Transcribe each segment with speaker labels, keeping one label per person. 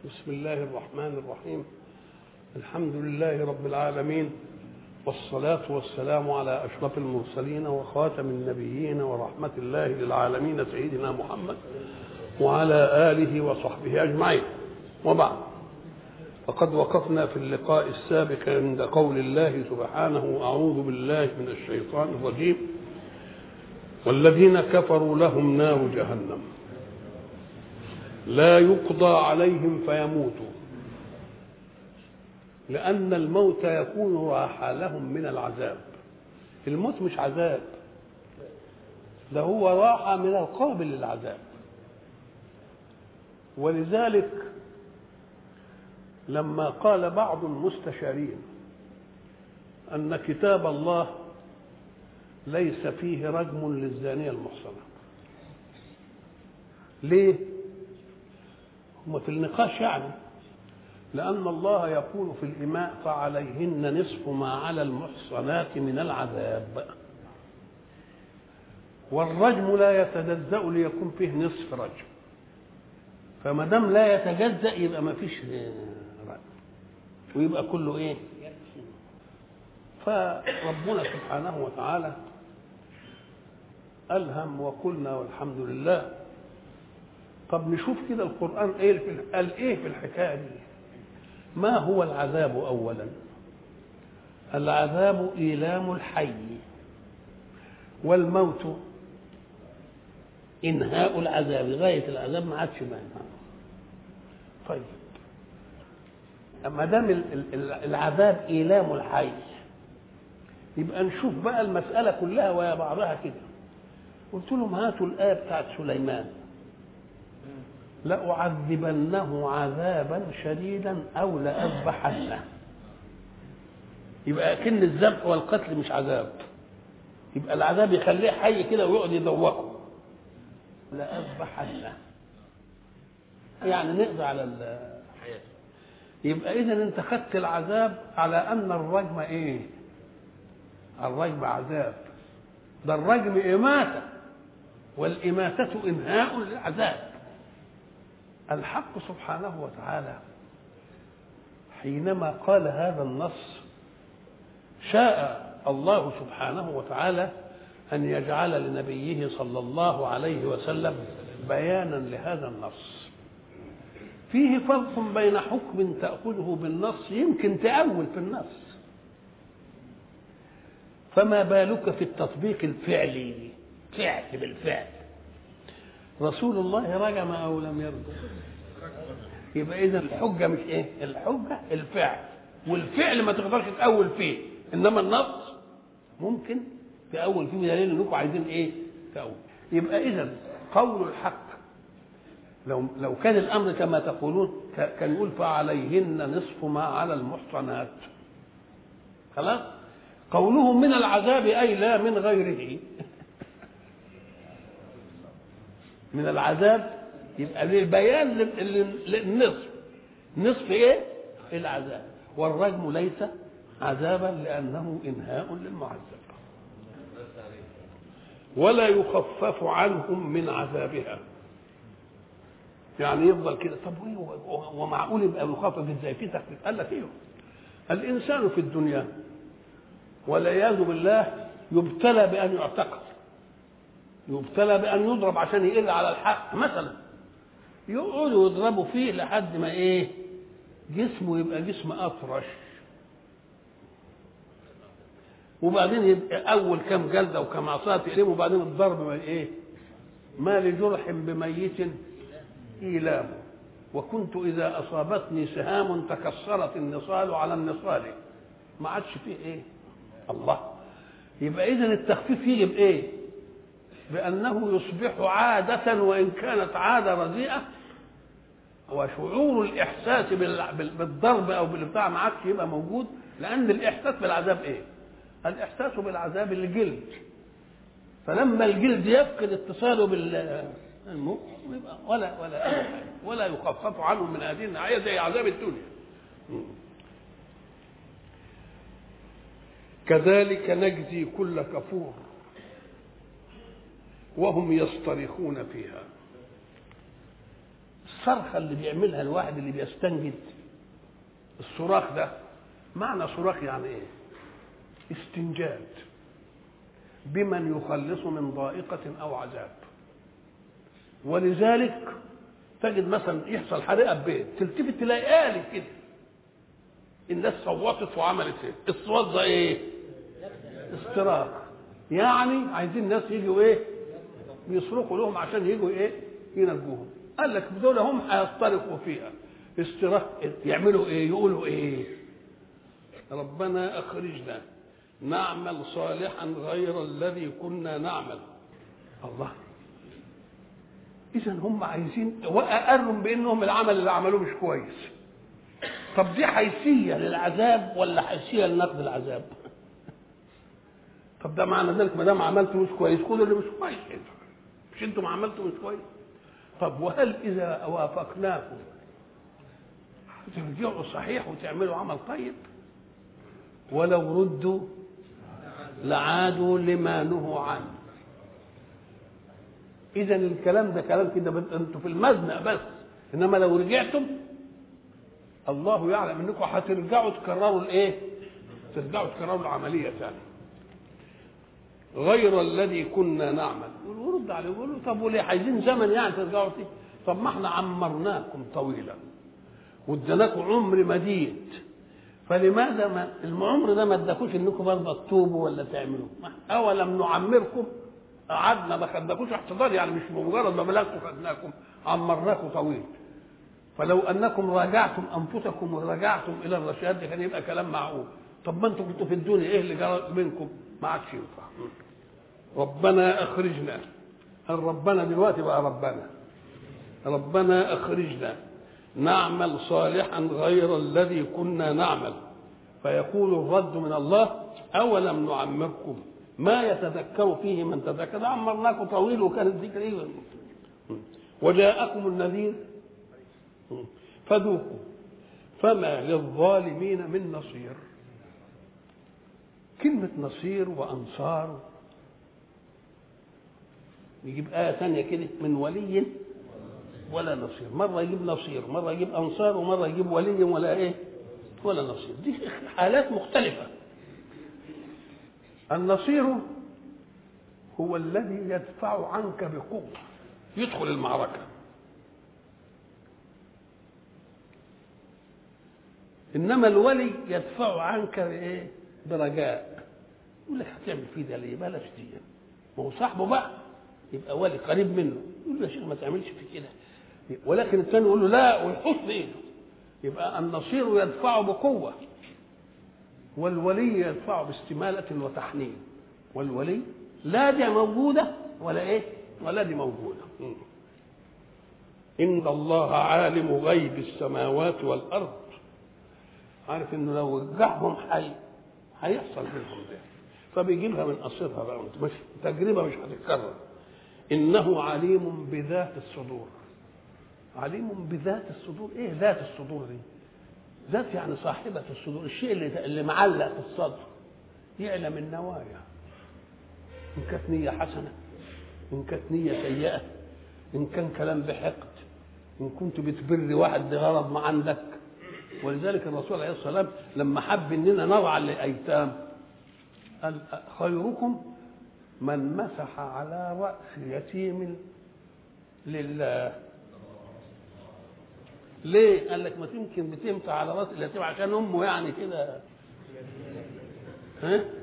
Speaker 1: بسم الله الرحمن الرحيم. الحمد لله رب العالمين، والصلاة والسلام على أشرف المرسلين وخاتم النبيين ورحمة الله للعالمين سيدنا محمد وعلى آله وصحبه أجمعين. وبعد، فقد وقفنا في اللقاء السابق عند قول الله سبحانه: أعوذ بالله من الشيطان الرجيم، والذين كفروا لهم نار جهنم لا يقضى عليهم فيموتوا، لأن الموت يكون راحة لهم من العذاب. الموت مش عذاب، ده هو راحة من القابل للعذاب. ولذلك لما قال بعض المستشارين أن كتاب الله ليس فيه رجم للزانية المحصنة، ليه؟ هم في النقاش يعني، لأن الله يقول في الإماء: فعليهن نصف ما على المحصنات من العذاب. والرجم لا يتجزأ ليكون فيه نصف رجم، فما دام لا يتجزأ يبقى ما فيش رجم، ويبقى كله ايه؟ فربنا سبحانه وتعالى ألهم وقلنا والحمد لله. طب نشوف كده القرآن قال ايه في الحكاية دي. ما هو العذاب؟ أولا، العذاب إيلام الحي، والموت إنهاء العذاب، غاية العذاب ما عادش معنى. طيب، أما دام العذاب إيلام الحي، يبقى نشوف بقى المسألة كلها ويا بعضها كده. قلت لهم: هاتوا الآية بتاعت سليمان: لأعذبنه عذابا شديدا أو لأذبحنه. يبقى أكن الذبح والقتل مش عذاب، يبقى العذاب يخليه حي كده ويقعد يذوقه. لأذبحنه يعني نقضي على الحياة. يبقى إذن أنت خدت العذاب على أن الرجم إيه؟ الرجم عذاب، ده الرجم إماتة، والإماتة إنهاء للعذاب. الحق سبحانه وتعالى حينما قال هذا النص شاء الله سبحانه وتعالى أن يجعل لنبيه صلى الله عليه وسلم بيانا لهذا النص. فيه فرق بين حكم تأخذه بالنص يمكن تأول في النص، فما بالك في التطبيق الفعلي، فعل بالفعل. رسول الله رجم أو لم يرجم؟ يبقى إذا الحجة مش إيه؟ الحجة الفعل، والفعل ما تقدرش تأول فيه، إنما النص ممكن تأول فيه، بدليل إنكم عايزين إيه؟ تأول. يبقى إذا قول الحق لو كان الأمر كما تقولون كان يقول: فعليهن نصف ما على المحصنات. خلاص؟ قوله من العذاب أي لا من غيره. من العذاب يبقى للبيان للنصف. نصف ايه؟ العذاب. والرجم ليس عذابا لأنه إنهاء للمعذب، ولا يخفف عنهم من عذابها. يعني يفضل كده. طب ومعقول يبقى يخفف ازاي؟ في تخفيف. قال لك ايه؟ الإنسان في الدنيا والعياذ بالله يبتلى بأن يعتقل، يبتلى بأن يضرب عشان يقل على الحق. مثلا يقعدوا يضربوا فيه لحد ما ايه؟ جسمه يبقى جسم أطرش، وبعدين يبقى أول كم جلدة وكم عصاية تقلمه، وبعدين الضرب ما ايه؟ ما لجرح بميت إيلامه، وكنت إذا أصابتني سهام تكسرت النصال على النصال. ما عادش فيه ايه؟ الله. يبقى إذن التخفيف يجي بإيه؟ بأنه يصبح عادة، وإن كانت عادة رديئة، وشعور الإحساس بالضرب أو بالبتاع ما عادش يبقى موجود، لأن الإحساس بالعذاب إيه؟ الإحساس بالعذاب الجلد، فلما الجلد يفقد اتصاله بالمخ يبقى ولا يخفف عنه من هذه الناحية زي عذاب الدنيا. كذلك نجزي كل كفور وهم يصطرخون فيها. الصرخة اللي بيعملها الواحد اللي بيستنجد، الصراخ ده معنى صراخ يعني ايه؟ استنجاد بمن يخلص من ضائقة او عذاب. ولذلك تجد مثلا يحصل حريقة ببيت، تلتفت تلاقي آلي كده الناس صوتت وعملت ايه؟ الصوت ده ايه؟ استراخ. يعني عايزين الناس يجوا ايه؟ بيصرخوا لهم عشان يجوا ايه؟ ينجوهم. قال لك دول هم هيصطرخوا فيها استراخ. يعملوا ايه؟ يقولوا ايه؟ ربنا اخرجنا نعمل صالحا غير الذي كنا نعمل. الله، اذا هم عايزين واقروا بانهم العمل اللي عملوه مش كويس. طب دي حيثيه للعذاب ولا حيثيه لنقد العذاب؟ طب ده معنى ذلك ما دام عملته مش كويس خدوا اللي مش كويس، مش انتم عملتوا مش كويس. طب وهل اذا وافقناكم ترجعوا صحيح وتعملوا عمل طيب؟ ولو ردوا لعادوا لما نهوا عنه. اذا الكلام ده كلام كده انتوا في المزنق بس، انما لو رجعتم الله يعلم انكم هترجعوا تكرروا الايه؟ ترجعوا تكرروا العمليه ثاني غير الذي كنا نعمل. ورد عليه يقولوا طب وليه عايزين زمن يعني ترجعوا فيه؟ طب ما احنا عمرناكم طويلا واديناكم عمر مديد، فلماذا ما العمر ده ما اداكوش انكم برضه تتوبوا ولا تعملوا؟ اولم نعمركم؟ قعدنا ما خدناكوش احتضار، يعني مش بمجرد ما بلغتوا خدناكم، عمرناكم طويل. فلو انكم راجعتم انفسكم ورجعتم الى الرشاد كان يبقى كلام معقول. طب ما انتم كنتوا في الدنيا ايه اللي جرى منكم؟ ما عادش ينفع. ربنا اخرجنا، ربنا دلوقتي بقى ربنا اخرجنا نعمل صالحا غير الذي كنا نعمل. فيقول الرد من الله اولم نعمركم ما يتذكر فيه من تذكر؟ عمرناكم طويل وكان الذكر ايه؟ وجاءكم النذير فذوقوا فما للظالمين من نصير. كلمة نصير وأنصار يجيب آية ثانية كده من ولي ولا نصير، مرة يجيب نصير مرة يجيب أنصار ومرة يجيب ولي ولا إيه ولا نصير. دي حالات مختلفة. النصير هو الذي يدفع عنك بقوة يدخل المعركة، إنما الولي يدفع عنك بإيه؟ برجاء. يقول لك هتعمل فيه ده ليه؟ بلاش دي، ما هو صاحبه بقى يبقى ولي قريب منه، يقول له يا شيخ ما تعملش في كده. ولكن الثاني يقول له لا ويحط ايده. يبقى النصير يدفعه بقوه والولي يدفعه باستماله وتحنين. والولي لا دي موجوده ولا ايه ولا دي موجوده. ان الله عالم غيب السماوات والارض، عارف انه لو وجعهم هيحصل منهم ده، فبيجيبها من قصرها بقى، مش تجربه مش هتتكرر. انه عليم بذات الصدور. عليم بذات الصدور. ايه ذات الصدور دي؟ ذات يعني صاحبه الصدور، الشيء اللي معلق في الصدر. يعلم النوايا، ان كانت نيه حسنه، ان كانت نيه سيئه، ان كان كلام بحقد، ان كنت بتبر واحد لغرض ما عندك. ولذلك الرسول عليه الصلاه والسلام لما حب اننا نرعى الايتام قال خيركم من مسح على رأس يتيم لله. ليه؟ قال لك ما يمكن بتمسح على رأس اليتيم عشان امه يعني كده، ها؟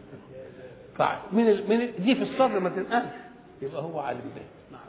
Speaker 1: من دي في الصدر ما تنقلش، يبقى هو عالم به. نعم.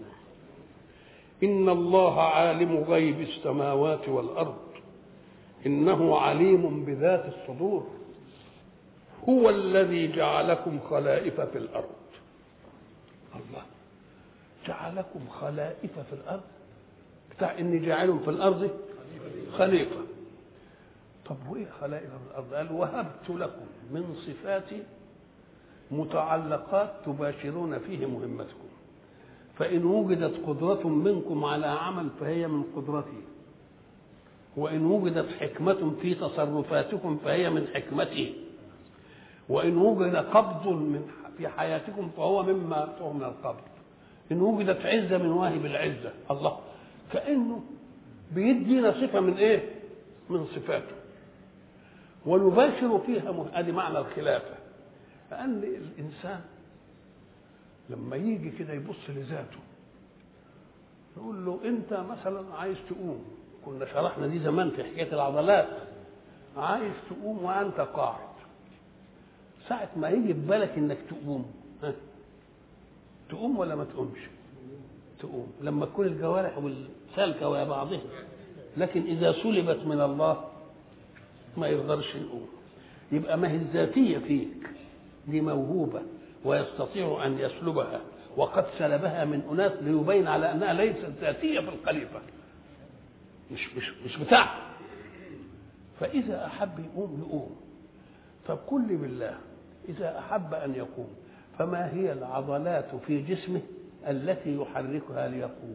Speaker 1: إن الله عالم غيب السماوات والأرض إنه عليم بذات الصدور. هو الذي جعلكم خلائف في الأرض. الله جعلكم خلائف في الأرض، بتاع إني جاعل في الأرض خليفة. طب وإيه خلائف في الأرض؟ قال وهبت لكم من صفاتي متعلقات تباشرون فيه مهمتكم، فإن وجدت قدرة منكم على عمل فهي من قدرتي، وإن وجدت حكمة في تصرفاتكم فهي من حكمتي، وإن وجد قبض في حياتكم فهو مما أعطوه من القبض، إن وجدت عزة من واهب العزة. الله كأنه بيدينا صفة من ايه؟ من صفاته، ونباشر فيها ادي معنى الخلافة. لأن الإنسان لما يجي كده يبص لذاته يقول له أنت مثلا عايز تقوم، كنا شرحنا دي زمان في حكاية العضلات، عايز تقوم وأنت قاعد، ساعة ما يجي في بالك إنك تقوم، تقوم ولا ما تقومش؟ تقوم لما تكون الجوارح والسالكة ويا بعضها. لكن إذا سلبت من الله ما يقدرش يقوم. يبقى ما هي الذاتية فيك دي موهوبة ويستطيع أن يسلبها، وقد سلبها من أناس ليبين على أنها ليست ذاتية في الخليفة، مش بتاعته. فإذا أحب يقوم. طب قل لي بالله، إذا أحب أن يقوم فما هي العضلات في جسمه التي يحركها ليقوم؟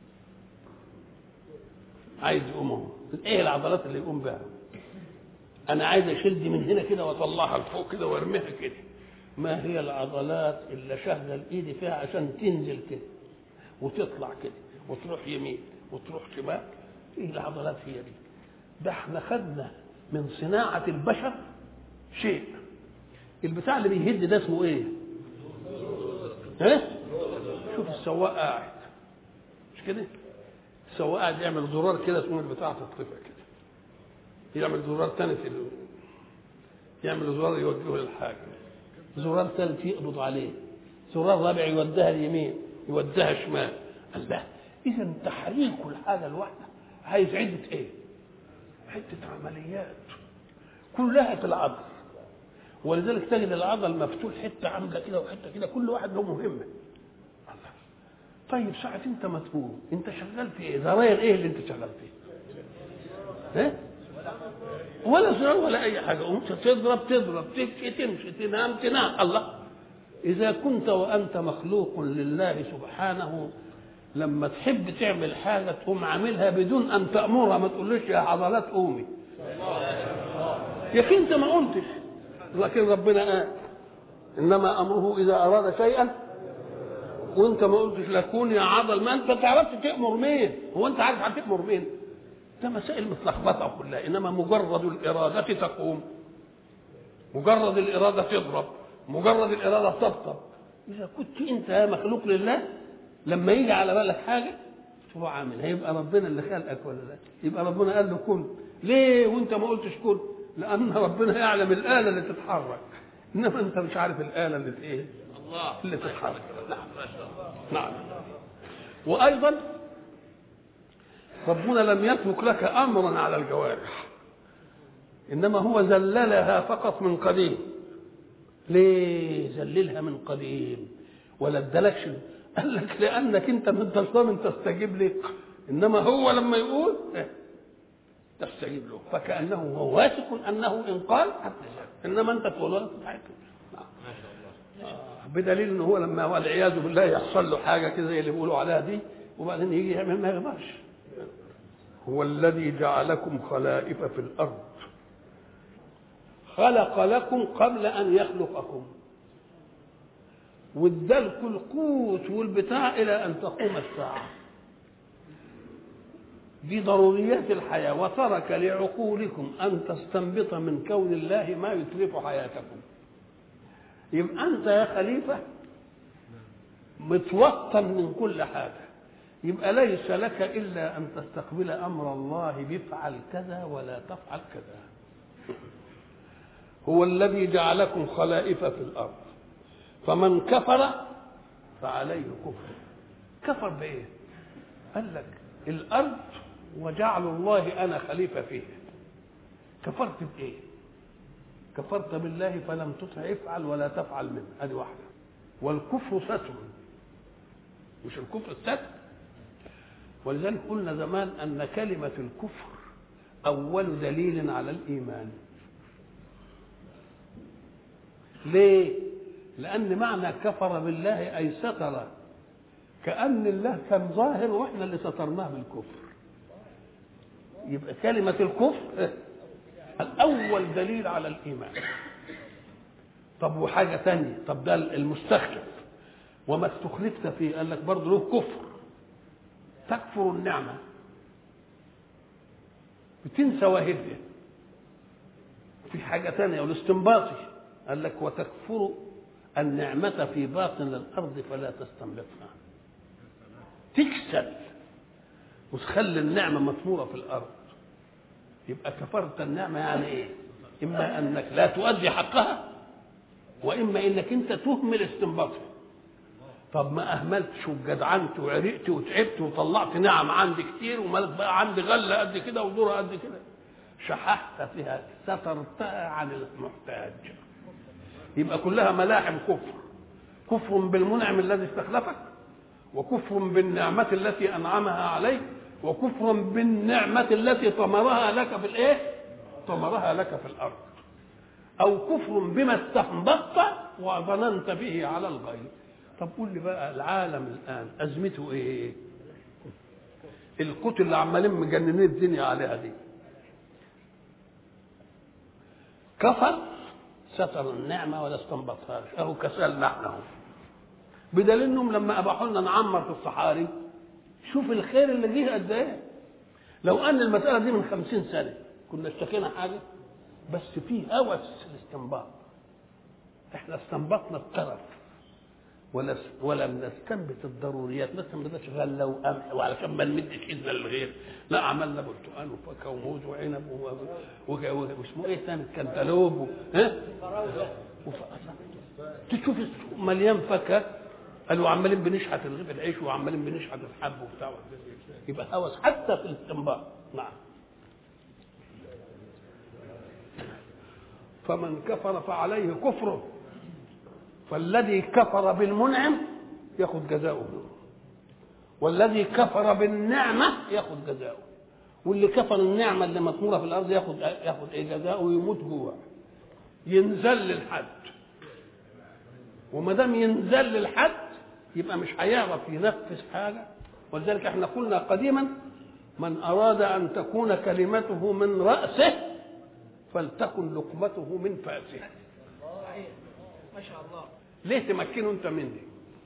Speaker 1: عايز يقوم، إيه العضلات اللي يقوم بها؟ أنا عايز أشيل دي من هنا كده وأطلعها لفوق كده وأرميها كده. ما هي العضلات اللي شغل إيدي فيها عشان تنزل كده وتطلع كده وتروح يمين وتروح شمال؟ إيه العضلات هي دي؟ ده احنا خدنا من صناعة البشر شيء، البتاع اللي بيهد ده اسمه ايه؟ شوف السواق قاعد مش كده؟ السواق قاعد يعمل زرار كده اسمه البتاع تطفى كده، يعمل زرار تاني يعمل زرار يوجهه للحاجة، زرار ثالث يقبض عليه، زرار رابع يوديها اليمين يوديها شمال. الله، إذا تحريك الحاجة الواحدة عايز عدة ايه؟ عدة عمليات كلها في العضل. ولذلك تجد العضل مفتوح حته عامله كده وحته كده، كل واحد له مهمه. الله. طيب ساعه انت مدفون انت شغال في ايه؟ زراير ايه اللي انت شغال فيه؟ ولا زرار ولا اي حاجه، انت تضرب تبكي تمشي تنام. الله، اذا كنت وانت مخلوق لله سبحانه لما تحب تعمل حاجه تقوم عاملها بدون ان تامرها، ما تقولش يا عضلات قومي يا اخي، انت ما قلتش، لكن ربنا قال انما امره اذا اراد شيئا، وانت ما قلتش لكون يا عضل. ما انت تعرفش تامر مين؟ هو انت عارف هتامر مين؟ ده مسائل متلخبطه كلها. انما مجرد الاراده تقوم، مجرد الاراده تضرب، مجرد الاراده تطبطب. اذا كنت انت مخلوق لله لما يجي على بالك حاجه تروح عامل، هيبقى ربنا اللي خلقك ولا لا؟ يبقى ربنا قال له كن. ليه وانت ما قلتش كن؟ لأن ربنا يعلم الآلة اللي تتحرك، إنما أنت مش عارف الآلة اللي إيه؟ الله اللي تتحرك. نعم. وأيضا ربنا لم يترك لك أمرا على الجوارح، إنما هو ذللها فقط من قديم. ليه ذللها من قديم ولا ادالكش؟ قال لك لأنك أنت من ضامن تستجيب لك، إنما هو لما يقول تستجيب له، فكأنه هو واثق أنه إن قال إنما أنت تقول ولا تتعب. بدليل إنه هو لما والعياذ بالله يحصل له حاجة كده زي اللي بيقولوا عليها دي وبعدين يجي يعمل ما يقدرش. هو الذي جعلكم خلائف في الأرض، خلق لكم قبل أن يخلقكم، وادالكم القوت والبتاع إلى أن تقوم الساعة. دي ضروريات الحياة، وترك لعقولكم أن تستنبط من كون الله ما يتلف حياتكم. يبقى أنت يا خليفة متوطن من كل حاجة، يبقى ليس لك إلا أن تستقبل أمر الله بفعل كذا ولا تفعل كذا. هو الذي جعلكم خلائف في الأرض، فمن كفر فعليه كفر. كفر بإيه؟ قال لك الأرض وجعل الله أنا خليفة فيه. كفرت بإيه؟ كفرت بالله فلم تطع افعل ولا تفعل منه، هذه واحدة. والكفر ستر، مش الكفر الستر. ولذلك قلنا زمان أن كلمة الكفر أول دليل على الإيمان. ليه؟ لأن معنى كفر بالله أي ستر، كأن الله كان ظاهر وإحنا اللي سترناه بالكفر. يبقى كلمة الكفر الأول دليل على الإيمان. طب وحاجة تانية، طب ده المستخلف وما استخلفت فيه قال لك برضه له كفر. تكفر النعمة بتنسى واهبها. في حاجة تانية والاستنباطي قال لك وتكفر النعمة في باطن الأرض فلا تستنبطها. تكسل وتخلي النعمة مطمورة في الأرض، يبقى كفرت النعمة. يعني إيه؟ إما أنك لا تؤدي حقها، وإما أنك أنت تهمل استنباطها. طب ما أهملتش وجدعنت وعرقت وتعبت وطلعت نعم عندي كتير، ومالك بقى عندي غلة قد كده وذرة قد كده، شححت فيها، سترتها عن المحتاج. يبقى كلها ملاحم كفر. كفر بالمنعم الذي استخلفك، وكفر بالنعمة التي أنعمها عليك، وكفر بالنعمة التي طمرها لك في الإيه؟ طمرها لك في الأرض. أو كفر بما استنبطت وظننت به على الغير. طب قول لي بقى العالم الآن أزمته إيه؟ القوت اللي عمالين مجننين الدنيا عليها دي، كفر ستر النعمة ولا استنبطهاش، أهو كسلنا احنا. بدليل انهم لما اباحوا لنا نعمر في الصحاري، شوف الخير اللي جه قد ايه. لو ان المساله دي من 50 سنه كنا اشتكينا حاجه، بس في هوس الاستنباط. احنا استنبطنا الطرف ولم نستنبط الضروريات. ما استنبطناش غله وقمح وعلشان ما نمدش اذن للغير، لا عملنا برتقال وفاكهه وموز وعنب واسمه ايه ثاني، كنتالوب تشوف مليان فاكهه. قالوا عمالين بنشحت رغيف العيش وعمالين بنشحت الحب وبتاع. يبقى هوس حتى في الاستنباط. نعم. فمن كفر فعليه كفره، فالذي كفر بالمنعم ياخذ جزاؤه، والذي كفر بالنعمه ياخذ جزاؤه. واللي كفر النعمه اللي مطموره في الارض ياخذ ايه؟ جزاؤه. ويموت جوع، ينزل للحد. وما دام ينزل للحد يبقى مش هيعرف ينفذ حاجه. ولذلك احنا قلنا قديما من اراد ان تكون كلمته من راسه فلتكن لقمته من فاسه.
Speaker 2: ما شاء الله.
Speaker 1: ليه تمكنه انت مني؟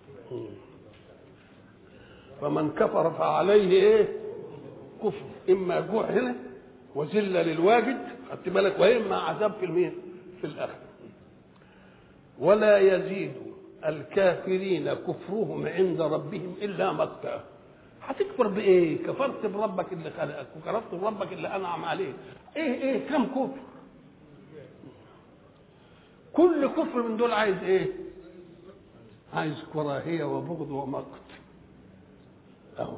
Speaker 1: فمن كفر فعليه ايه؟ كفر، اما جوع هنا وذله للواجد، خدت بالك، واما عذاب في المين؟ في الاخره. ولا يزيد الكافرين كفرهم عند ربهم الا مقتا. هتكفر بايه؟ كفرت بربك اللي خلقك وكفرت بربك اللي انعم عليك. ايه كم كفر؟ كل كفر من دول عايز ايه؟ عايز كراهيه وبغض ومقت. اهو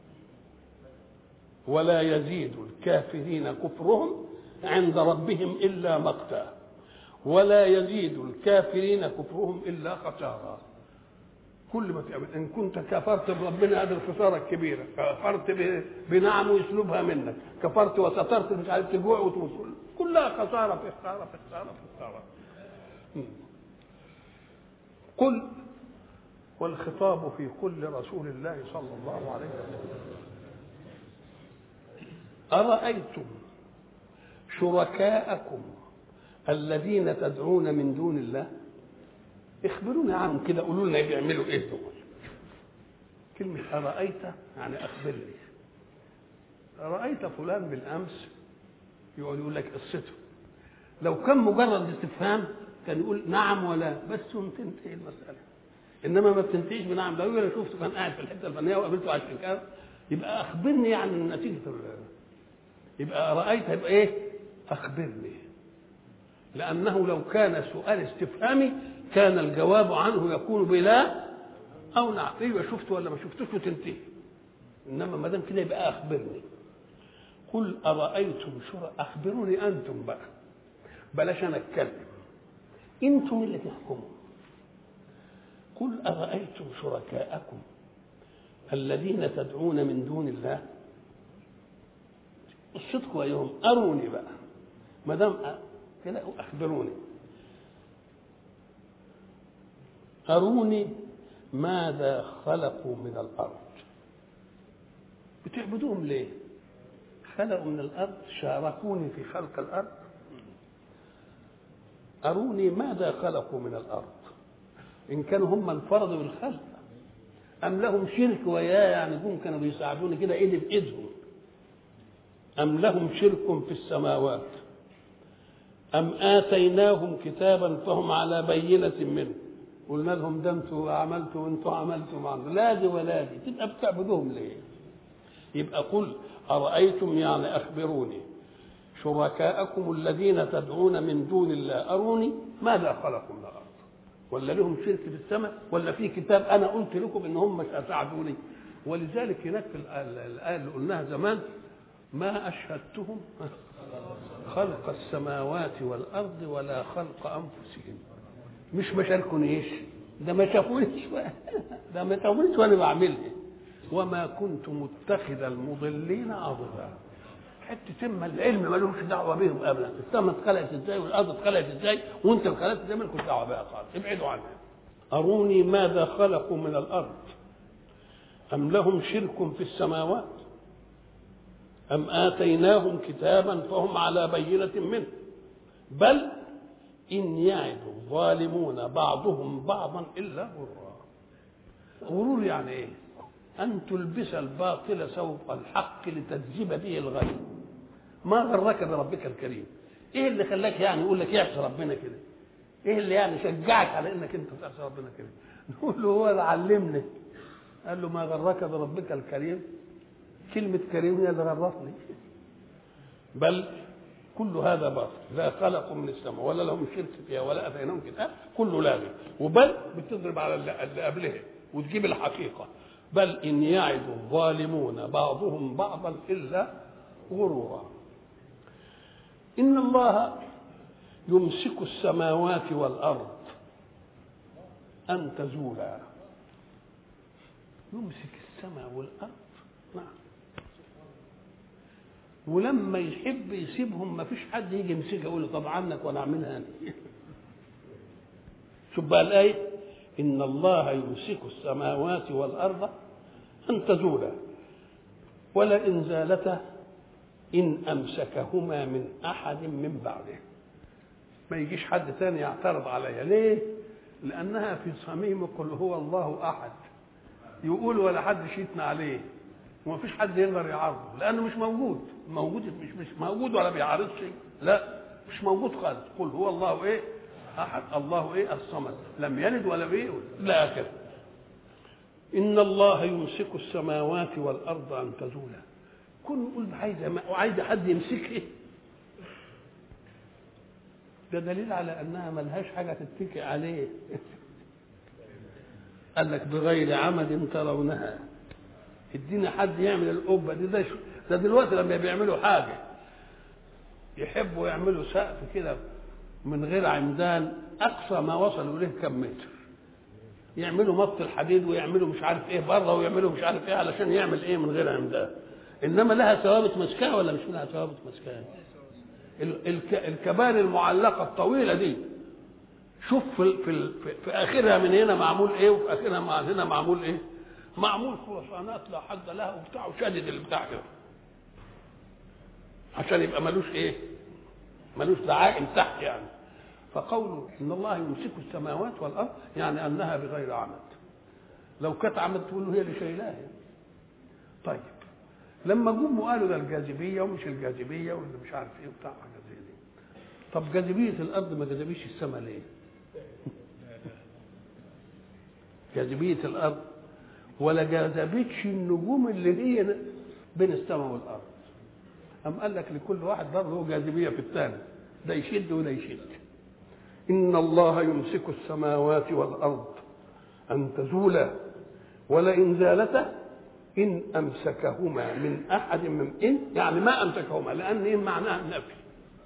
Speaker 1: ولا يزيد الكافرين كفرهم عند ربهم الا مقتا، ولا يزيد الكافرين كفرهم الا خسارا. كل ما تعمل ان كنت كفرت بربنا هذه الخساره الكبيره، كفرت بنعمه يسلبها منك، كفرت وسترت مش عارف تجوع وتموت، كلها خساره في خساره في خساره في خساره. قل، والخطاب في كل رسول الله صلى الله عليه وسلم، أرأيتم شركاءكم الذين تدعون من دون الله، اخبروني عنهم كده، قولوا لنا بيعملوا ايه دول. كلمة أرأيت يعني أخبرني. رأيت فلان بالأمس، يقول لك قصته. لو كان مجرد استفهام كان يقول نعم ولا بس وتنتهي المسألة. إنما ما بتنتهيش بنعم. لو أنا شفته كان قاعد في الحتة الفلانية وقابلته على الشنكار، يبقى أخبرني عن نتيجة. يبقى رأيت يبقى إيه؟ أخبرني. لأنه لو كان سؤال استفهامي كان الجواب عنه يكون بلا أو نعم. أيوة شفته ولا ما شفتوش وتنتهي. إنما ما دام كده يبقى أخبرني. قل أرأيتم أخبروني أنتم بقى، بلاش أنا أتكلم، أنتم اللي تحكموا. قل أرأيتم شركاءكم الذين تدعون من دون الله. الصدق ويوم أروني بقى، ما دام كده أخبروني، أروني ماذا خلقوا من الأرض. بتعبدوهم ليه؟ خلقوا من الأرض، شاركوني في خلق الأرض. أروني ماذا خلقوا من الأرض. إن كانوا هم انفردوا بالخلق، أم لهم شرك وياه، يعني هم كانوا بيساعدوني كده إيدي بإيدهم. أم لهم شرك في السماوات أم آتيناهم كتابا فهم على بينة منه. قلنا لهم ده انتوا عملتوا وانتوا عملتوا معنا، لا دي ولا دي، تبقى بتعبدوهم ليه؟ يبقى قل أرأيتم، يعني أخبروني، شركاءكم الذين تدعون من دون الله أروني ماذا خلقوا من الأرض، ولا لهم شرك في السماء، ولا في كتاب أنا قلت لكم إن هم مش هيساعدوني. ولذلك هناك في الآية اللي قلناها زمان ما أشهدتهم خلق السماوات والأرض ولا خلق أنفسهم. مش ما شاركونيش، ده ما شافونيش، ده ما شافونيش وأنا بعملها. وما كنت متخذ المضلين عضدا. حتى تم العلم مالهمش دعوة بهم أبدا. السماء اتخلقت إزاي والأرض اتخلقت إزاي وأنت اتخلقت إزاي، مالكوش دعوة بها خالص، ابعدوا عنها. أروني ماذا خلقوا من الأرض أم لهم شرك في السماوات أم آتيناهم كتابا فهم على بينة منه بل إن يعد الظالمون بعضهم بعضا إلا غرورا. غرور يعني إيه؟ أن تلبس الباطل سوق الحق لتجذب به الغير. ما غرك بربك الكريم؟ إيه اللي خلاك يعني يقول لك يعصي ربنا كده؟ إيه اللي يعني شجعك على إنك أنت تعصي ربنا كده؟ نقول له هو اللي علمني. قال له ما غرك بربك الكريم؟ كلمة كريم هي اللي غرتني. بل كل هذا باطل، لا خلقوا من السماء ولا لهم شرك فيها ولا أتيناهم كتاب، كله لاغي. وبل بتضرب على اللي قبله وتجيب الحقيقة. بل إن يعد الظالمون بعضهم بعضا إلا غرورا. إن الله يمسك السماوات والأرض أن تزولا. يمسك السماء والأرض، نعم. ولما يحب يسيبهم ما فيش حد يجي يمسكها يقول له طب عنك وانا اعملها انا. شوف بقى الايه، ان الله يمسك السماوات والارض ان تزولا ولئن زالتا ان امسكهما من احد من بعده. ما يجيش حد ثاني يعترض عليها. ليه؟ لانها في صميم قل هو الله احد، يقول ولا حد شيتنا عليه، وما فيش حد يقدر يعارضه لانه مش موجود. مش موجود ولا بيعارض شيء، لا مش موجود خالص. قل هو الله ايه احد، الله ايه الصمد، لم يلد ولا بيولد لا اخر. ان الله يمسك السماوات والارض ان تزولا. كن يقول عايز حد يمسكها، ده دليل على انها ملهاش حاجه تتكئ عليه. قال لك بغير عمد ترونها. ادينا حد يعمل القبه دي. ده دلوقتي لما بيعملوا حاجه يحبوا يعملوا سقف كده من غير عمدان، اقصى ما وصلوا اليه كم متر. يعملوا مط الحديد ويعملوا مش عارف ايه بره ويعملوا مش عارف ايه علشان يعمل ايه من غير عمدان. انما لها ثوابت مسكها ولا مش لها ثوابت مسكها؟ الكباري المعلقه الطويله دي، شوف في اخرها من هنا معمول ايه وفي اخرها من هنا معمول ايه؟ معمول خرسانات لا حد لها وبتاع وشدد البتاع كده عشان يبقى ملوش ايه؟ ملوش دعائم تحت يعني. فقوله ان الله يمسك السماوات والارض يعني انها بغير عمد. لو كانت عمد تقول له هي اللي شايلاها. طيب لما جم قالوا ده الجاذبيه ومش الجاذبيه واللي مش عارف ايه وبتاع حاجه زي دي، طب جاذبيه الارض ما جاذبيش السماء ليه؟ جاذبيه الارض ولا جاذبتش النجوم اللي هي بين السماء والارض. أم قال لك لكل واحد برضه جاذبيه في الثاني، ده يشد وده يشد. ان الله يمسك السماوات والارض ان تزولا ولئن زالتا ان امسكهما من احد من ان، يعني ما امسكهما، لان ان معناها النفي.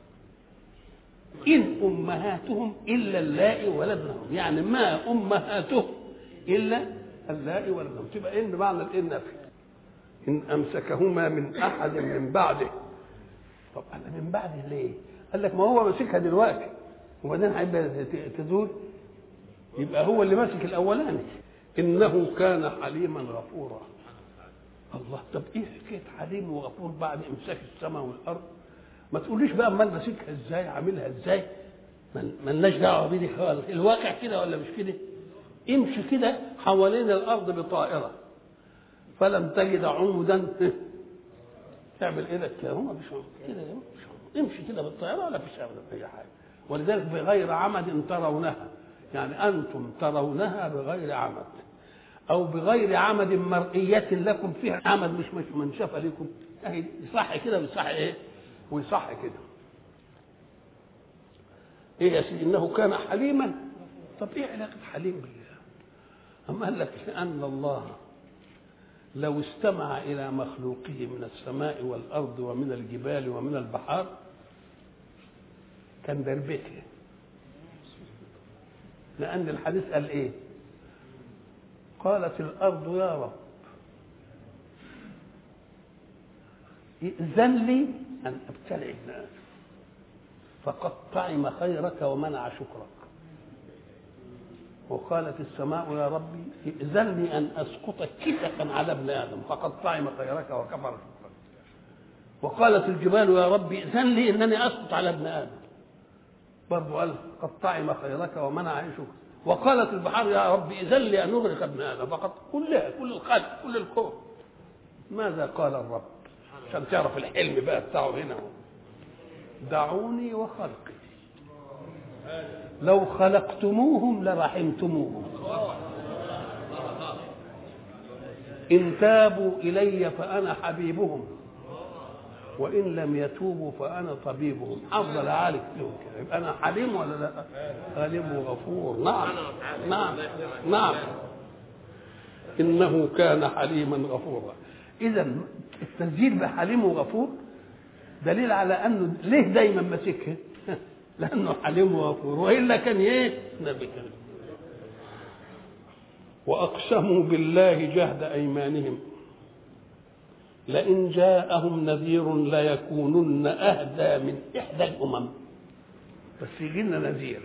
Speaker 1: ان امهاتهم الا اللائي ولدنهم، يعني ما امهاتهم الا اللائي ولدنهم، تبقى ان معنى الان نفي. ان امسكهما من احد من بعده. طب انا من بعده ليه؟ قال لك ما هو ماسكها دلوقتي وبعدين هيبقى تزول، يبقى هو اللي ماسك الاولاني. انه كان حليما غفورا. الله، طب ايه حكايه حليم وغفور بعد امساك السماء والارض؟ ما تقوليش بقى امال ماسكها ازاي، عاملها ازاي، مالناش دعوه بيه خالص. الواقع كده ولا مش كده؟ امشي كده حوالين الارض بطائره فلم تجد عمدا تعمل ايدك كده، هم مش كده، امشي كده بالطائره ولا فيش ابدا اي حاجه. ولذلك بغير عمد ترونها، يعني انتم ترونها بغير عمد، او بغير عمد مرئيه لكم فيها عمد مش منشف لكم. اهي يصح كده ويصح ايه ويصح كده. ايه يا سيدي؟ انه كان حليما. طب ايه علاقه حليم بالله؟ اما قال لك لان الله لو استمع الى مخلوقه من السماء والارض ومن الجبال ومن البحار كان دربته. لان الحديث قال ايه؟ قالت الارض يا رب ائذن لي ان ابتلع الناس فقد طعم خيرك ومنع شكرك. وقالت السماء يا ربي ائذن لي ان اسقط كسفا على ابن ادم فقد طعم خيرك وكفر شكرك. وقالت الجبال يا ربي ائذن لي انني اسقط على ابن ادم، برضه قال قد طعم خيرك ومنع شكرك. وقالت البحار يا ربي ائذن لي ان اغرق ابن ادم فقد كلها كل الخلق كل الكون. ماذا قال الرب؟ عشان تعرف الحلم بقى بتاعه هنا هو. دعوني وخلقي لو خلقتموهم لرحمتموهم إن تابوا إلي فأنا حبيبهم وإن لم يتوبوا فأنا طبيبهم. أفضل أعالج فيهم كده. يبقى أنا حليم ولا لا؟ حليم وغفور. نعم نعم نعم، إنه كان حليما غفورا. إذا التسجيل بحليم وغفور دليل على أنه ليه دايما ماسكها؟ لأنه حليم وغفور، وإلا كان إيه؟ نبي كريم. وأقسموا بالله جهد أيمانهم لئن جاءهم نذير ليكونن أهدى من إحدى الأمم. بس يجي لنا نذير.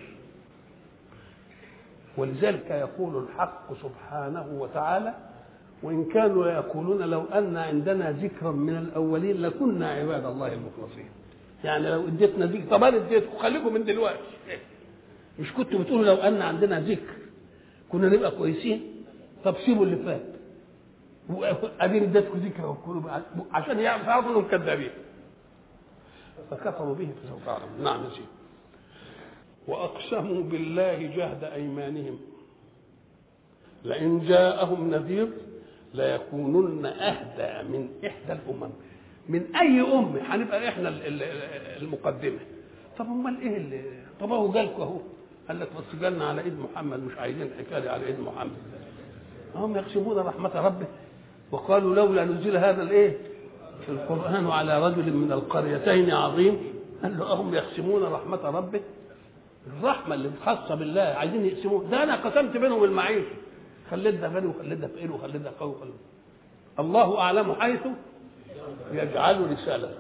Speaker 1: ولذلك يقول الحق سبحانه وتعالى وإن كانوا يقولون لو أن عندنا ذكرا من الأولين لكنا عباد الله المخلصين. يعني لو اديتنا ذكر، طب انا اديتكم خليكم من دلوقتي، مش كنتوا بتقولوا لو ان عندنا ذكر كنا نبقى كويسين؟ طب سيبوا اللي فات وادين اديتكم ذكر عشان يعرفوا انهم كذابين فكفروا به فسوف يعلمون. نعم يا سيدي. واقسموا بالله جهد ايمانهم لئن جاءهم نذير ليكونن اهدى من احدى الامم. من اي ام هنبقى احنا المقدمه. طب امال ايه اللي طب هو جالكم اهو قال لك بس جالنا على ايد محمد، مش عايزين حكايه على ايد محمد. هم يقسمون رحمه ربه وقالوا لولا نزل هذا الايه القران على رجل من القريتين عظيم. قال له هم يقسمون رحمه ربه، الرحمه اللي خاصه بالله عايزين يقسموها. ده انا قسمت بينهم المعيشه، خليت ده غني وخليت ده فقير وخليت ده قوي وخليت. الله اعلم حيث يجعل رسالته.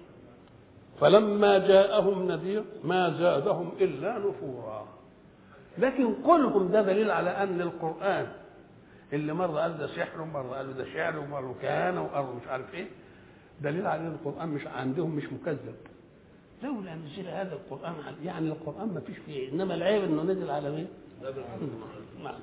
Speaker 1: فلما جاءهم نذير ما زادهم الا نفورا. لكن قولهم ده دليل على ان القران اللي مره قال ده سحر ومره قالوا ده شعر ومره كان ومره مش عارف ايه، دليل على ان القران مش عندهم مش مكذب. لولا نزل هذا القران يعني القران ما فيش فيه، انما العيب انه نزل على مين؟ نعم.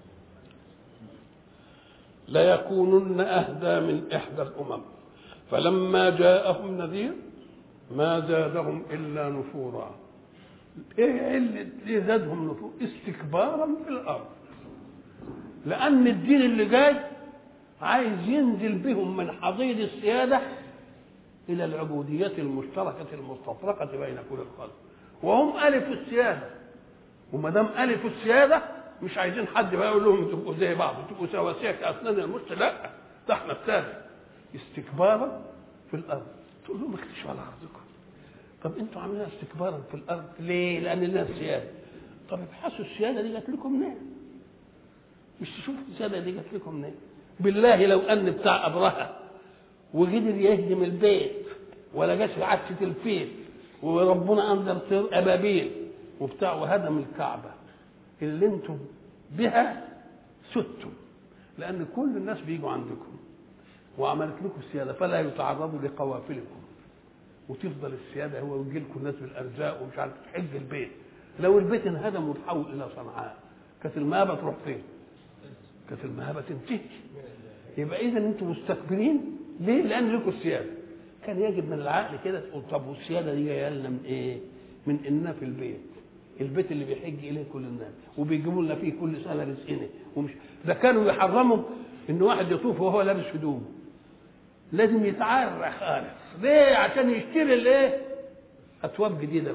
Speaker 1: ليكونن اهدى من احدى الامم فلما جاءهم نذير ما زادهم الا نفورا. ايه اللي زادهم نفور؟ استكبارا في الارض. لان الدين اللي جاي عايز ينزل بهم من حضيض السياده الى العبوديه المشتركه المستفرقه بين كل الخلق، وهم الفوا السياده. وما دام الفوا السياده مش عايزين حد بقى يقول لهم تبقوا زي بعض، تبقوا سواسيه كاسنان المشط. لا، ده احنا الساده. استكبارا في الارض. تقول لهم اختشوا على ارضكم. طب انتوا عاملين استكبارا في الارض ليه؟ لان لنا السياده. طب ابحثوا السياده دي جات لكم منين؟ مش تشوفوا السياده دي جات لكم منين؟ بالله لو ان بتاع ابرهه وقدر يهدم البيت ولا جاش عكسه الفيل وربنا انزل طير ابابيل وبتاع وهدم الكعبه اللي انتم بها ستم، لان كل الناس بيجوا عندكم وعملت لكم السياده فلا يتعرضوا لقوافلكم وتفضل السياده هو ويجي لكم الناس بالارزاق ومش عارف تحج البيت. لو البيت انهدم وتحول الى صنعاء كانت المهابه تروح فين؟ كانت المهابه تنتهي. يبقى اذا انتم مستكبرين ليه؟ لان لكم السياده. كان يجب من العقل كده تقول طب والسياده دي جايه لنا من ايه؟ من اننا في البيت اللي بيحج اليه كل الناس وبيجيبوا لنا فيه كل سنه رزقنا. ومش ده كانوا يحرموا ان واحد يطوف وهو لابس هدوم، لازم يتعرى خالص. ليه؟ عشان يشتري الايه؟ اثواب جديده.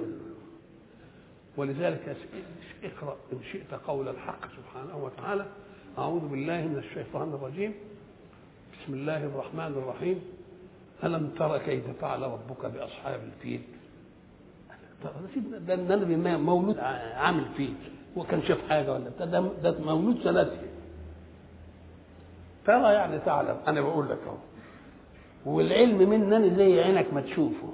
Speaker 1: ولذلك اقرا ان شئت قول الحق سبحانه وتعالى: اعوذ بالله من الشيطان الرجيم، بسم الله الرحمن الرحيم، الم تر كيف فعل ربك باصحاب الفيل. ده النبي مولود عامل فيل، هو كان شاف حاجه ولا ده مولود ثلاثه. ترى يعني تعلم، انا بقول لك اهو، والعلم مننا زي عينك ما تشوفه.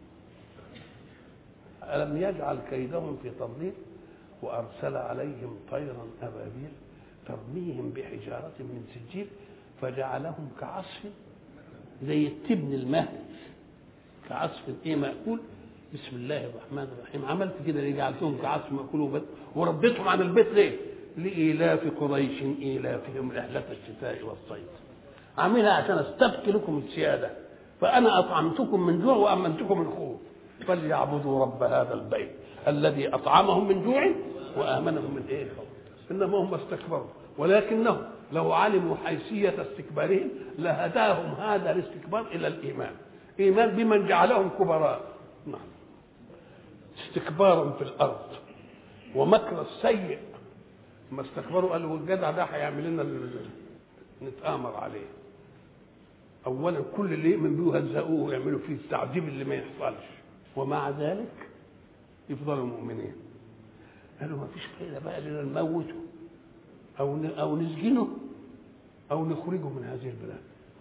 Speaker 1: ألم يجعل كيدهم في تضليل وأرسل عليهم طيرا أبابيل ترميهم بحجارة من سجيل فجعلهم كعصف زي التبن المهل، كعصف ايه مأكول. بسم الله الرحمن الرحيم. عملت كده ليه؟ جعلتهم كعصف مأكول ورديتهم عن البيت ليه؟ لإيلاف قريش إيلافهم رحلة الشتاء والصيف. عاملها عشان استبقي لكم السيادة، فأنا أطعمتكم من جوع وأمنتكم من خوف، فليعبدوا رب هذا البيت الذي أطعمهم من جوع وآمنهم من إيه؟ إنما هم استكبروا، ولكنهم لو علموا حيثية استكبارهم لهداهم هذا الاستكبار إلى الإيمان، إيمان بمن جعلهم كبراء. نعم. استكبارا في الأرض ومكر السيء. ما استكبروا قالوا الجدع ده هيعمل لنا نتآمر عليه. أولا كل اللي يؤمن بيه يهزقوه ويعملوا فيه التعذيب اللي ما يحصلش، ومع ذلك يفضلوا مؤمنين. قالوا ما فيش فايدة بقى لنا نموته أو نسجنه أو نخرجه من هذه البلاد.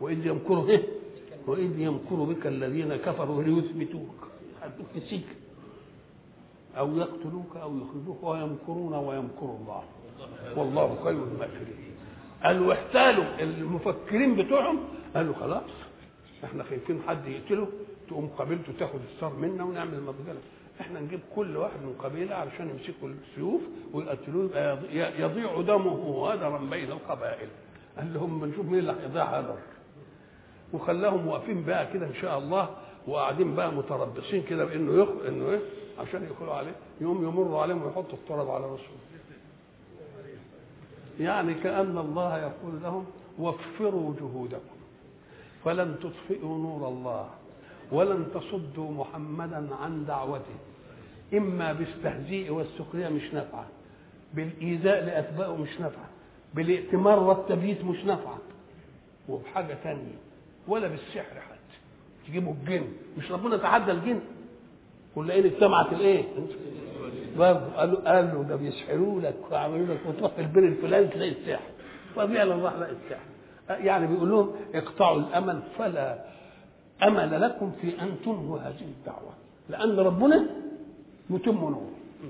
Speaker 1: وإذ يمكر بك الذين كفروا ليثبتوك، يحطوك في السجن أو يقتلوك أو يخرجوك ويمكرون ويمكر الله والله خير الماكرين. قالوا احتالوا المفكرين بتوعهم، قالوا خلاص احنا خايفين حد يقتله، تقوم قبيلته تاخد الثار منا ونعمل مبذله. احنا نجيب كل واحد من قبيله علشان يمسكوا السيوف ويقتلوه، يضيع دمه هدرا بين القبائل. قال لهم نشوف مين اللي هيضيع هدر، وخلاهم واقفين بقى كده ان شاء الله، وقاعدين بقى متربصين كده بانه انه ايه عشان يدخلوا عليه، يوم يمروا عليهم ويحطوا التراب على راسهم. يعني كأن الله يقول لهم وفروا جهودكم فلن تطفئوا نور الله ولن تصدوا محمدا عن دعوته، إما بالتهزيء والسخرية مش نافعة، بالإيذاء لأتباعه مش نافعة، بالائتمار والتبييت مش نافعة، وبحاجة تانية ولا بالسحر حتى. تجيبوا الجن، مش ربنا تعدى الجن ولا ايه اجتمعت الايه برضه قالوا ده بيسحروا لك وعملوا لك وتروح في البر الفلاني تلاقي السحر، ففعلا راح لقى السحر. يعني بيقول لهم اقطعوا الامل فلا امل لكم في ان تنهوا هذه الدعوه، لان ربنا متم نور.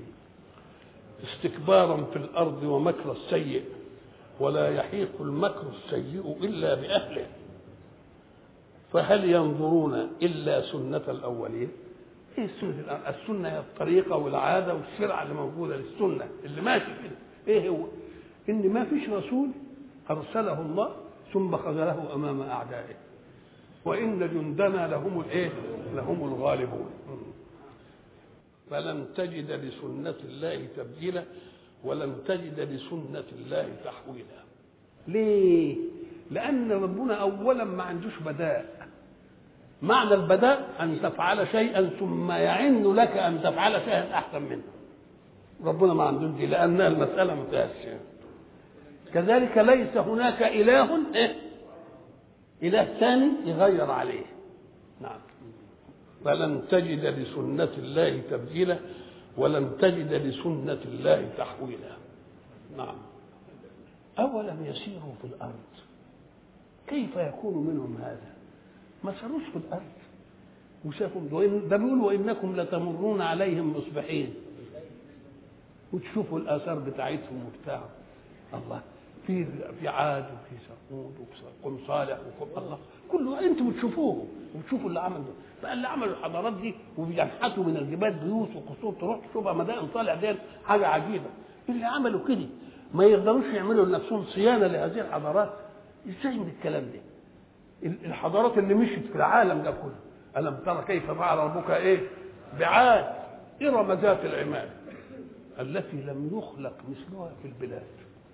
Speaker 1: استكبارا في الارض ومكر السيء ولا يحيق المكر السيء الا باهله، فهل ينظرون الا سنه الاولين. ايه السنه؟ السنه هي الطريقه والعاده والشرع اللي موجوده للسنه اللي ماشي كده. ايه هو؟ ان ما فيش رسول ارسله الله ثم خذله امام اعدائه، وان جندنا لهم الايه؟ لهم الغالبون. فلن تجد لسنه الله تبديلا ولن تجد لسنه الله تحويلا. ليه؟ لان ربنا اولا ما عندوش بداء. معنى البداء أن تفعل شيئا ثم يعن لك أن تفعل شيئا أحسن منه. ربنا ما عندوش دي، لأن المسألة متأسية. كذلك ليس هناك إله ثاني يغير عليه. نعم. فلن تجد لسنة الله تبديلا ولن تجد لسنة الله تحويلا. نعم. أولم يسيروا في الأرض كيف يكون منهم هذا؟ ما ساروش في الارض وشافوا ده بيقول وانكم لتمرون عليهم مصبحين، وتشوفوا الاثار بتاعتهم وبتاع الله في عاد وفي ثمود وقوم صالح وقوم الله كله انتم بتشوفوه وبتشوفوا اللي عملوا بقى اللي عملوا الحضارات دي وبينحتوا من الجبال بيوت وقصور تروح تشوفها مدائن طالع دي حاجه عجيبه. اللي عملوا كده ما يقدروش يعملوا لنفسهم صيانه لهذه الحضارات. ازاي من الكلام ده؟ الحضارات اللي مشت في العالم ده كله، الم ترى كيف فعل ربك ايه بعاد ارم ذات العماد التي لم يخلق مثلها في البلاد،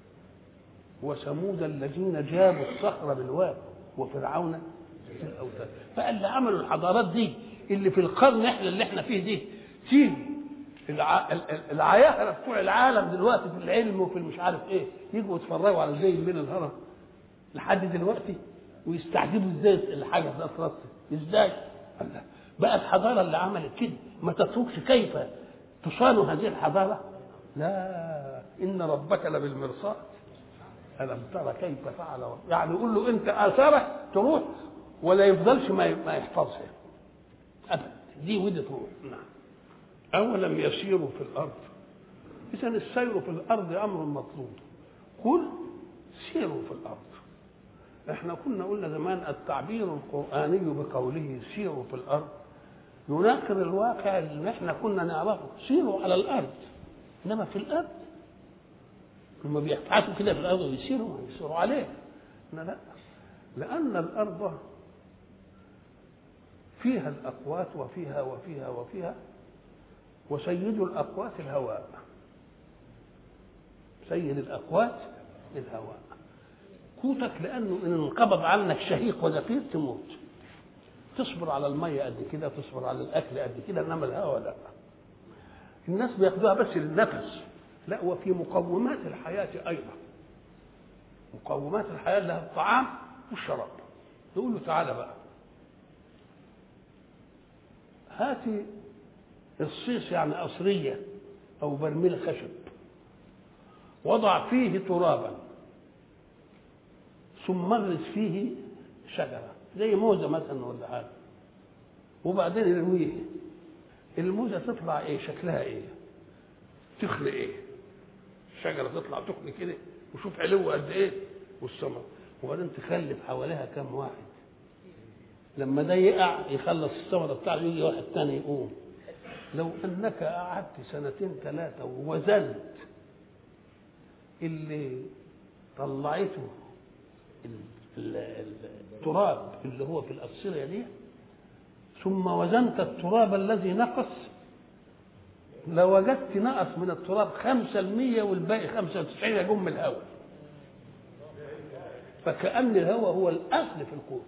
Speaker 1: وثمود الذين جابوا الصخر بالواد، وفرعون في الاوتاد. فاللي عملوا الحضارات دي اللي في القرن اللي احنا فيه دي، تيجي العياهره بتوع العالم دلوقتي في العلم وفي مش عارف ايه يجوا يتفرجوا على زي بين الهرم لحد دلوقتي ويستعجبوا ازاي الحاجه دي اصلا ازاي؟ الله بقى الحضاره اللي عملت كده ما تتركش كيف تصان هذه الحضاره؟ لا ان ربك لبالمرصاد الم ترى كيف فعل يعني يقول له انت اثارك تروح ولا يفضلش ما يحفظها ابدا، دي ودي تروح. نعم. اولم يسيروا في الارض، اذا السير في الارض امر مطلوب. قل سيروا في الارض. احنا كنا قلنا زمان التعبير القرآني بقوله سيروا في الارض يناقض الواقع اللي احنا كنا نعرفه، سيروا على الارض، انما في الارض لما بيبحثوا كده في الارض ويسيروا عليه. لا، لان الارض فيها الاقوات وفيها وسيد الاقوات الهواء. سيد الاقوات الهواء. قوتك لانه ان انقبض عنك شهيق وزفير تموت. تصبر على الميه قد كده، تصبر على الاكل قد كده، انما الهواء لا. الناس بياخدوها بس للنفس، لا، وفي مقومات الحياه ايضا. مقومات الحياه لها الطعام والشراب. نقول له تعالى بقى هاتي الصيص يعني قصريه او برميل خشب، وضع فيه ترابا ثم اغرس فيه شجره زي موزه مثلا ولا حاجه، وبعدين يرميه. الموزه تطلع ايه؟ شكلها ايه؟ تخلق ايه؟ الشجره تطلع تخلق كده، وشوف علوها قد ايه والثمر، وبعدين تخلف حواليها كم واحد. لما ده يقع يخلص الثمره بتاعه يجي واحد تاني يقوم. لو انك قعدت 2-3 سنين ووزنت اللي طلعته التراب اللي هو في الأصيلة دي، ثم وزنت التراب الذي نقص، لوجدت نقص من التراب 5% والباقي 95 يجم الهواء. فكأن الهواء هو الأصل في القوت.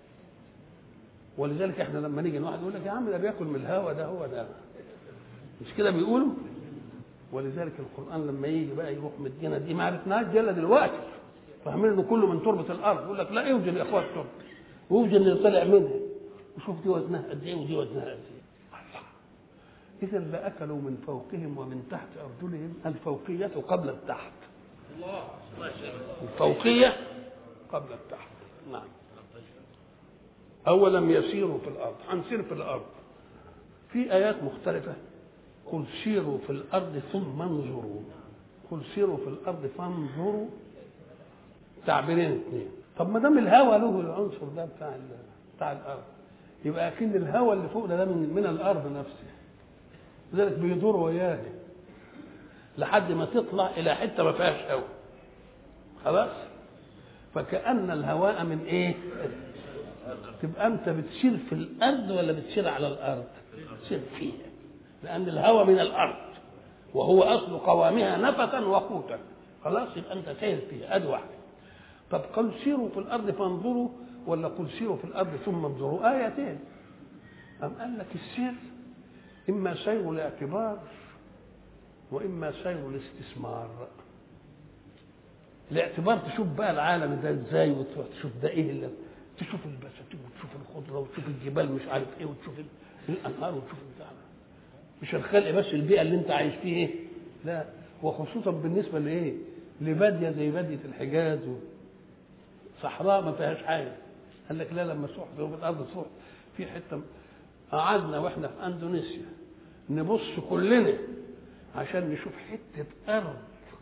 Speaker 1: ولذلك احنا لما نيجي واحد يقول لك يا عم ده بياكل من الهواء، ده هو ده، مش كده بيقولوا؟ ولذلك القرآن لما يجي بقى يروح مدينا دي ما عرفناش جل دلوقتي، فاهمين انه كله من تربه الارض. يقول لك لا، اوزن يا اخوات التربه، ووزن اللي طلع منها، وشوف دي وزنها قد ايه ودي وزنها قد ايه. اذا لاكلوا من فوقهم ومن تحت ارجلهم. الفوقيه قبل التحت. الله. الفوقيه قبل التحت. نعم. اولم يسيروا في الارض، هنسير في الارض في ايات مختلفه. قل سيروا في الارض ثم انظروا. قل سيروا في الارض فانظروا، تعبيرين اثنين. طب ما دام الهواء له العنصر ده بتاع الارض، يبقى اكيد الهواء اللي فوق ده من الارض نفسه، لذلك بيدور وياه لحد ما تطلع الى حته ما فيهاش هواء. خلاص؟ فكأن الهواء من ايه؟ تبقى انت بتسير في الارض ولا بتسير على الارض؟ بتسير فيها، لان الهواء من الارض وهو اصل قوامها نفسا وقوتا. خلاص؟ يبقى انت سير فيها. ادي واحده. طب قل سيروا في الارض فانظروا ولا قل سيروا في الارض ثم انظروا؟ ايتين. أم قال لك السير اما سير الاعتبار واما سير الاستثمار. الاعتبار تشوف بقى العالم ده ازاي، وتروح تشوف ده ايه اللي تشوف البساتين وتشوف الخضره وتشوف الجبال مش عارف ايه وتشوف الانهار وتشوف البتاع، مش الخلق بس البيئه اللي انت عايش فيه ايه، لا، وخصوصا بالنسبه لايه؟ لباديه زي باديه الحجاز صحراء ما فيهاش حاجه. قال لك لا، لما تروح في الارض تروح في حته. قعدنا واحنا في اندونيسيا نبص كلنا عشان نشوف حته ارض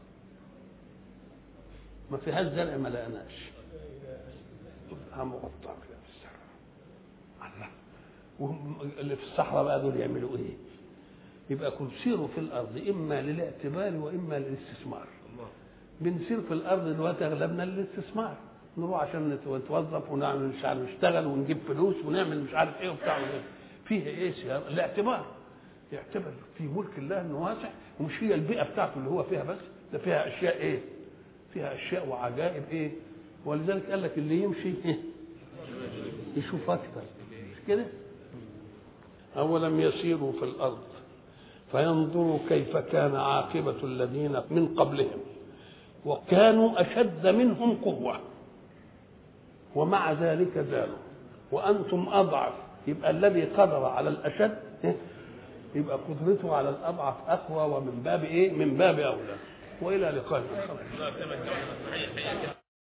Speaker 1: ما فيهاش زرع، ما لقناش، تبقى مغطاه فيها في الصحراء. الله. واللي في الصحراء بقى دول يعملوا ايه؟ يبقى كل سيروا في الارض اما للاعتبار واما للاستثمار. بنسير في الارض دلوقتي اغلبنا للاستثمار، نروح عشان نتوظف ونعمل مش عارف نشتغل ونجيب فلوس ونعمل مش عارف ايه وبتاع فيها ايه سيارة الاعتبار، يعتبر في ملك الله انه واسع، ومش هي البيئه بتاعته اللي هو فيها بس، ده فيها اشياء ايه؟ فيها اشياء وعجائب ايه؟ ولذلك قال لك اللي يمشي يشوف اكتر، مش كده؟ اولم يسيروا في الارض فينظروا كيف كان عاقبه الذين من قبلهم وكانوا اشد منهم قوه ومع ذلك زالوا وانتم اضعف، يبقى الذي قدر على الاشد يبقى قدرته على الاضعف اقوى، ومن باب ايه؟ من باب اولى. والى لقاء اخر.